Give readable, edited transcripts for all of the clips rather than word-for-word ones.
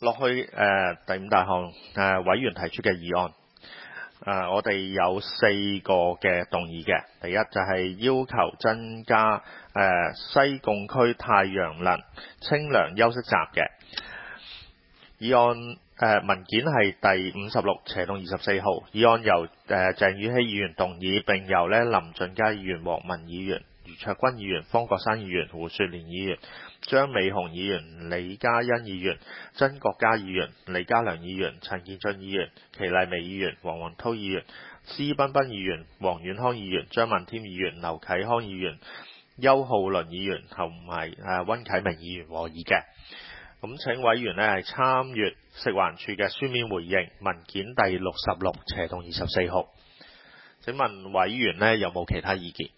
落去第5大項委員提出嘅議案。我哋有4個嘅動議嘅。第一就係要求增加西貢區太陽能清涼休息站嘅議案。文件係第56/24號，議案由鄭宇希議員動議，並由林俊嘉議員、黃文議員、余卓君議員、方國珊議員、胡雪蓮議員、張美雄議員、李嘉欣議員、曾國嘉議員、李家良議員、陳建俊議員、祁麗薇議員、黃宏濤議員、施彬彬議員、黃遠康議員、張文添議員、劉啟康議員、邱浩麟議員同埋溫啟明議員和議嘅。咁請委員係參閱食環署嘅書面回應，文件第66/24號。請問委員有冇其他意見？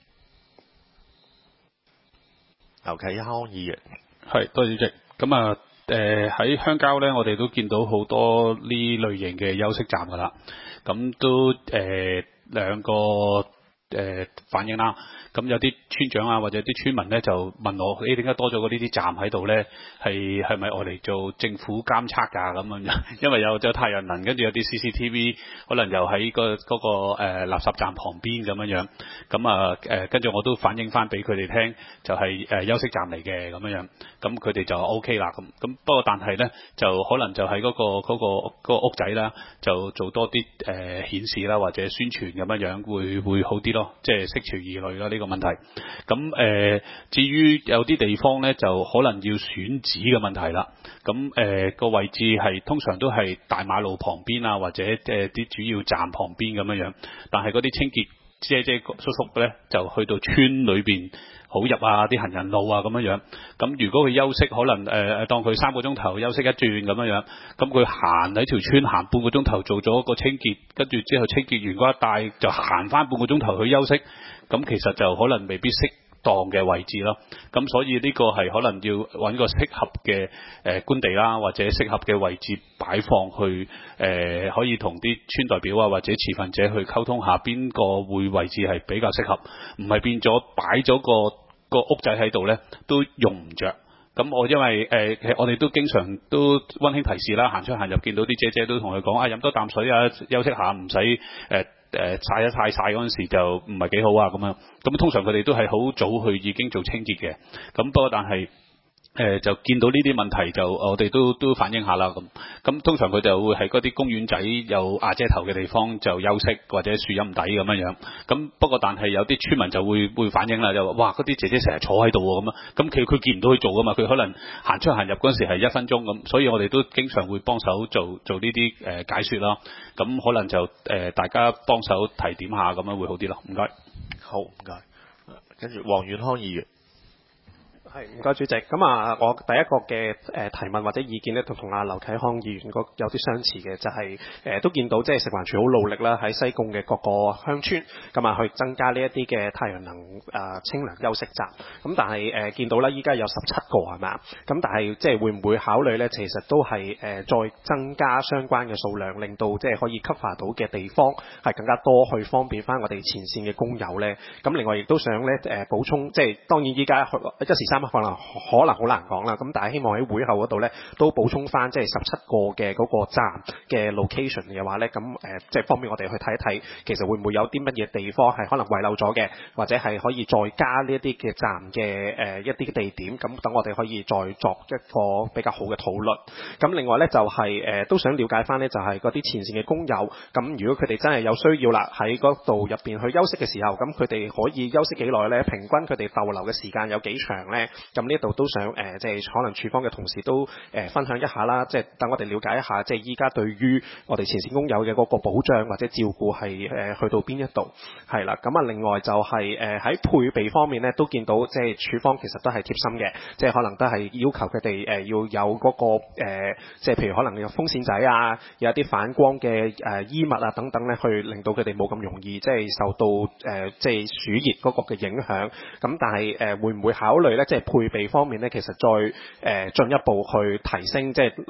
劉啟康議員。 係，多謝主席。咁喺鄉郊咧，我哋都見到好多呢類型嘅休息站噶啦。咁都兩個反應啦。咁有啲村長啊，或者啲村民咧就問我：點解多咗呢啲站喺度咧？係咪我嚟做政府監測㗎？咁樣，因為有太陽能，跟住有啲 CCTV， 可能又喺嗰個垃圾站旁邊咁樣。咁跟住我都反映翻俾佢哋聽，就係休息站嚟嘅咁樣。咁佢哋就 OK 啦。咁不過但係咧，就可能就喺嗰個屋仔啦，就做多啲顯示啦，或者宣傳咁樣會好啲咯，即係釋除疑慮啦呢個問題。咁至於有啲地方咧，就可能要選址嘅問題啦。咁個位置係通常都係大馬路旁邊啊，或者啲主要站旁邊咁樣。但係嗰啲清潔姐姐叔叔咧，就去到村裏邊好入啊，啲行人路啊咁樣。咁如果佢休息，可能當佢3個鐘頭休息一轉咁樣。咁佢行喺條村行半個鐘頭，做咗個清潔，跟住之後清潔完嗰一帶就行翻半個鐘頭去休息。咁其實就可能未必適當嘅位置咯。咁所以呢個係可能要揾個適合嘅官地啦，或者適合嘅位置擺放去可以同啲村代表啊或者持份者去溝通下邊個位置係比較適合，唔係變咗擺咗個屋仔喺度咧都用唔着。咁因為其實我哋都經常都溫馨提示啦，行出行入見到啲姐姐都同佢講飲多啖水啊，休息下，唔使曬一曬嗰陣時就唔係幾好啊咁樣。咁通常佢哋都係好早去已經做清潔嘅。咁不過但係就見到呢啲問題就我哋都反映下啦咁通常佢就會喺嗰啲公園仔有瓦遮頭嘅地方就休息，或者樹蔭底咁樣。咁不過但係有啲村民就會反映啦，就話哇嗰啲姐姐成日坐喺度喎咁啊。咁佢見唔到佢做噶嘛，佢可能行出行入嗰陣時係1分鐘咁，所以我哋都經常會幫手做呢啲解說啦。咁可能就大家幫手提點下咁樣會好啲咯。唔該。 好，唔該。跟住黃遠康議員。 係，唔該主席。咁我第一個嘅提問或者意見咧，同劉啟康議員有啲相似嘅，就係都見到即係食環署好努力啦，喺西貢嘅各個鄉村去增加呢一啲嘅太陽能清涼休息站。咁但係見到咧，依家有17個係咪啊？咁但係即係會唔會考慮咧？其實都係再增加相關嘅數量，令到即係可以 cover 到嘅地方係更加多，去方便翻我哋前線嘅工友咧。咁另外亦都想咧補充，即係當然依家一時三刻可能好難講啦，咁但係希望喺會後嗰度咧都補充翻，即係17個嘅嗰個站嘅 location 嘅話咧，咁即係方便我哋去睇一睇，其實會唔會有啲乜嘢地方係可能遺漏咗嘅，或者係可以再加呢一啲嘅站嘅一啲地點，咁等我哋可以再作一個比較好嘅討論。咁另外咧就係都想了解翻咧，就係嗰啲前線嘅工友，咁如果佢哋真係有需要啦，喺嗰度入邊去休息嘅時候，咁佢哋可以休息幾耐咧？平均佢哋逗留嘅時間有幾長咧？咁呢度都想即係可能處方嘅同事都分享一下啦，即係等我哋了解一下，即係依家對於我哋前線工友嘅嗰個保障或者照顧係去到邊一度係啦。咁另外就係喺配備方面咧，都見到即係處方其實都係貼心嘅，即係可能都係要求佢哋要有嗰個即係譬如可能有風扇仔啊，有一啲反光嘅衣物啊等等咧，去令到佢哋冇咁容易即係受到即係暑熱嗰個嘅影響。咁但係會唔會考慮咧？即係配備方面咧，其實再進一步去提升，即係去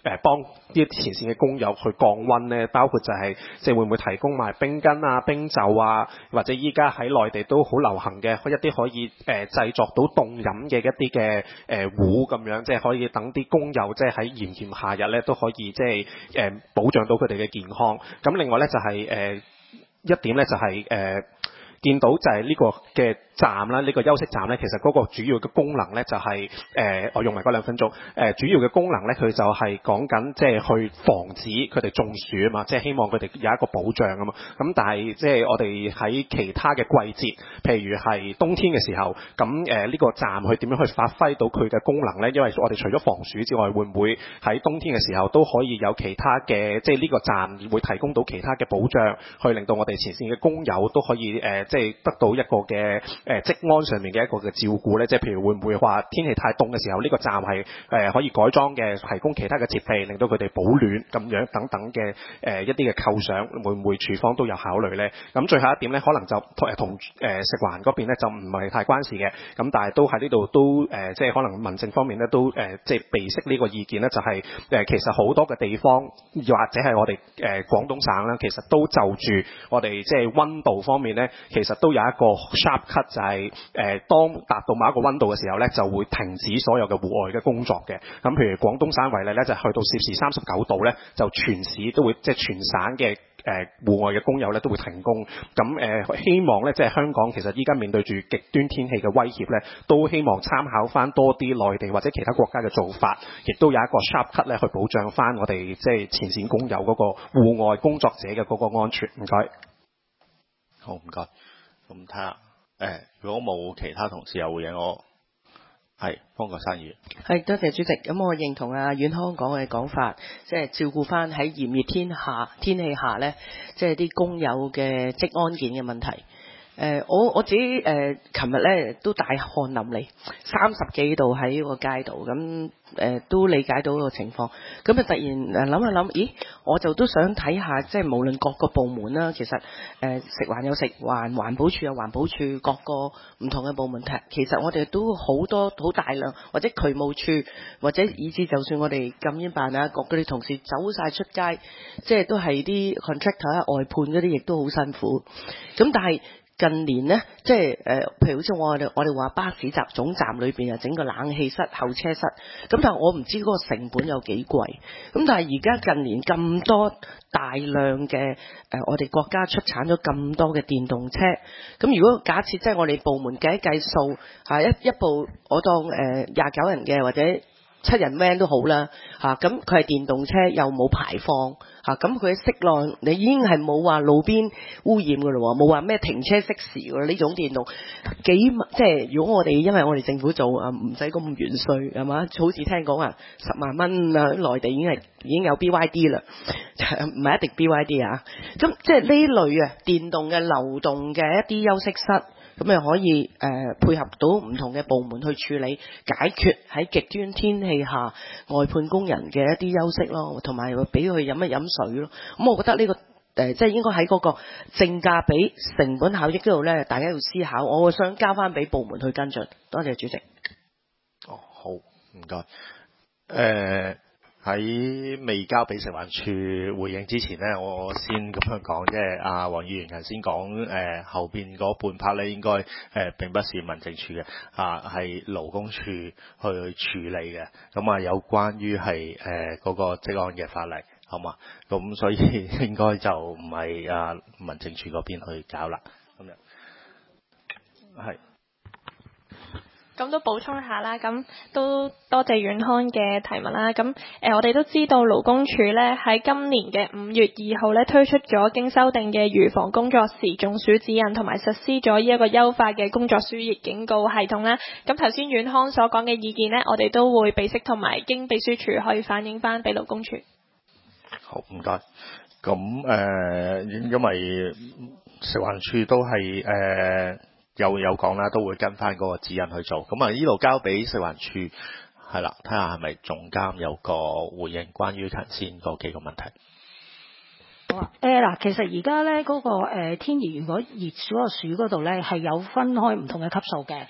幫啲前線嘅工友去降溫咧？包括就係即係會唔會提供埋冰巾啊、冰袖啊，或者依家喺內地都好流行嘅一啲可以製作到凍飲嘅一啲嘅壺咁樣，即係可以等啲工友即係喺炎炎夏日咧都可以即係保障到佢哋嘅健康。咁另外咧就係一點咧就係見到就係呢個嘅站啦，呢個休息站咧，其實嗰個主要嘅功能咧就係我用埋嗰2分鐘，主要嘅功能咧佢就係講緊即係去防止佢哋中暑啊嘛，即係希望佢哋有一個保障啊嘛。咁但係即係我哋喺其他嘅季節，譬如係冬天嘅時候，咁呢個站佢點樣去發揮到佢嘅功能咧？因為我哋除咗防暑之外，會唔會喺冬天嘅時候都可以有其他嘅，即係呢個站會提供到其他嘅保障，去令到我哋前線嘅工友都可以即係得到一個嘅職安上面嘅一個嘅照顧咧，即係譬如會唔會話天氣太凍嘅時候，呢個站係可以改裝嘅，提供其他嘅設備，令到佢哋保暖咁樣等等嘅一啲嘅構想，會唔會處方都有考慮咧？咁最後一點咧，可能就同食環嗰邊咧就唔係太關事嘅，咁但係都喺呢度都即係可能民政方面咧都即係備悉呢個意見咧，就係其實好多嘅地方，又或者係我哋廣東省啦，其實都就住我哋即係溫度方面咧，其實都有一個 sharp cut，就係當達到某一個溫度嘅時候咧，就會停止所有嘅戶外嘅工作嘅。咁譬如廣東省為例咧，就去到攝氏39度咧，就全市都會即係全省嘅戶外嘅工友咧都會停工。咁希望咧即係香港其實依家面對住極端天氣嘅威脅咧，都希望參考翻多啲內地或者其他國家嘅做法，亦都有一個 sharp cut 咧去保障翻我哋即係前線工友嗰個戶外工作者嘅嗰個安全。唔該。 好，唔該。咁睇下，如果冇其他同事有回應，我係方國珊議員。 係，多謝主席。咁我認同阿阮康講嘅講法，即係照顧翻喺炎熱天氣下咧，即係啲工友嘅職安健嘅問題。我自己琴日咧都大汗淋漓，30幾度喺個街度，咁都理解到個情況。咁啊突然諗下諗，咦，我就都想睇下，即係無論各個部門啦，其實食環有食環，環保署有環保署，各個唔同嘅部門其實我哋都好多好大量，或者渠務處，或者以至就算我哋禁煙辦啊，各嗰啲同事走晒出街，即係都係啲 contractor 外判嗰啲，亦都好辛苦。咁但係近年呢，即係譬如好似我哋話巴士總站裏邊啊，整個冷氣室、候車室，咁但係我唔知嗰個成本有幾貴。咁但係而家近年咁多大量嘅我哋國家出產咗咁多嘅電動車，咁如果假設即係我哋部門計一計數，一部我當29人嘅或者7人 van 都好啦，咁佢係電動車又冇排放，咁佢嘅息量你已經係冇話路邊污染㗎咯，冇話咩停車熄匙㗎呢種電動即係如果我哋因為我哋政府做唔使咁完稅係嘛，好似聽講10萬蚊啊，內地已經有 BYD 啦，唔係一定 BYD 啊，咁即係呢類電動嘅流動嘅一啲休息室。咁又可以配合到唔同嘅部門去處理解決喺極端天氣下外判工人嘅一啲休息咯，同埋俾佢飲一飲水咯。咁我覺得呢個即係應該喺嗰個性價比成本效益嗰度咧，大家要思考。我會想交翻俾部門去跟進。多謝主席。 好，唔該。喺未交俾食環署回應之前呢，我先咁樣講，即係阿黃議員頭先講後邊嗰半 part 咧，應該並不是民政處嘅，係勞工處去處理嘅。咁有關於係嗰個職安嘅法例，好嘛？咁所以應該就唔係民政處嗰邊去搞啦。咁樣係。 咁都補充下啦，咁都多謝阮康嘅提問啦。咁我哋都知道勞工處咧喺今年嘅5月2號咧推出咗經修訂嘅預防工作時中暑指引，同埋實施咗呢一個優化嘅工作暑熱警告系統啦。咁頭先阮康所講嘅意見咧，我哋都會備悉同埋經秘書處可以反映翻俾勞工處。 好，唔該。咁因為食環署都係有講啦，都會跟翻嗰個指引去做。咁呢度交俾食環署係啦，睇下係咪總監有個回應關於頭先嗰幾個問題。 好啊，嗱，其實而家咧嗰個天兒如果熱嗰個暑嗰度咧係有分開唔同嘅級數嘅。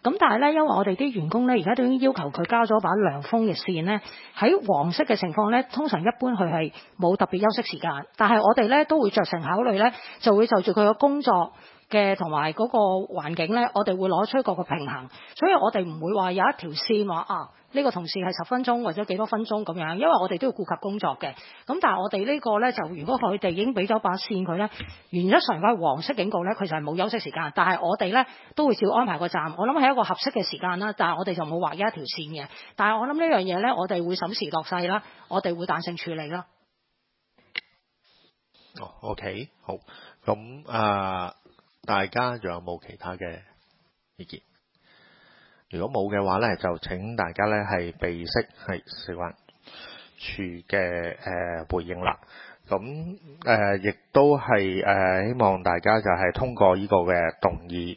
咁但係咧，因為我哋啲員工咧，而家都已經要求佢交咗把涼風嘅線咧，喺黃色嘅情況咧，通常一般佢係冇特別休息時間，但係我哋咧都會酌情考慮咧，就會就住佢嘅工作嘅同埋嗰個環境咧，我哋會攞出個平衡，所以我哋唔會話有一條線話啊呢個同事係10分鐘或者幾多分鐘咁樣，因為我哋都要顧及工作嘅。咁但係我哋呢個咧就如果佢哋已經俾咗把線佢咧，原則上如果係黃色警告咧，佢就係冇休息時間，但係我哋咧都會照安排個站，我諗係一個合適嘅時間啦，但係我哋就冇劃一條線嘅。但係我諗呢樣嘢咧，我哋會審時度勢啦，我哋會彈性處理啦。 OK， 好，咁大家仲有冇其他嘅意見？如果冇嘅話咧，就請大家咧係備悉係食環署嘅回應啦。咁亦都係希望大家就係通過呢個嘅動議，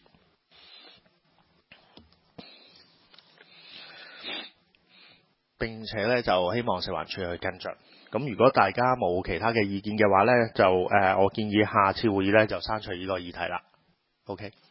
並且咧就希望食環署去跟進。咁如果大家冇其他嘅意見嘅話咧，就我建議下次會議咧就刪除呢個議題啦。OK。